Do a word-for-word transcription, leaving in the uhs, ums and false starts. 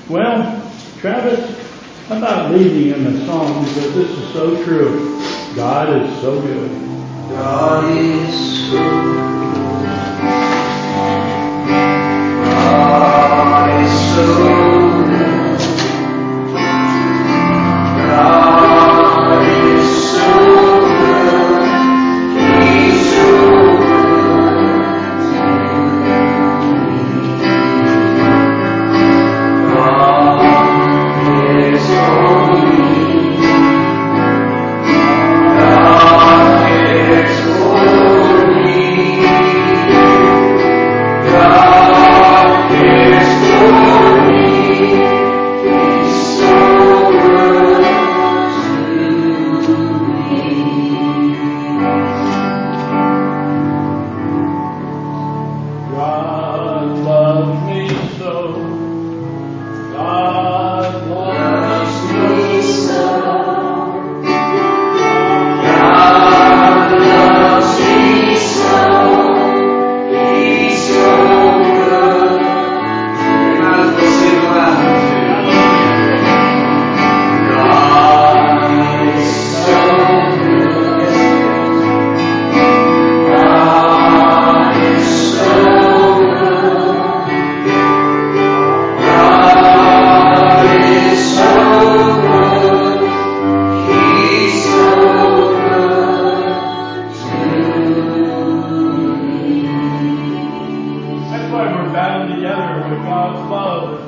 Well, Travis, how about leading in the song, because this is so true. God is so good. God is so good.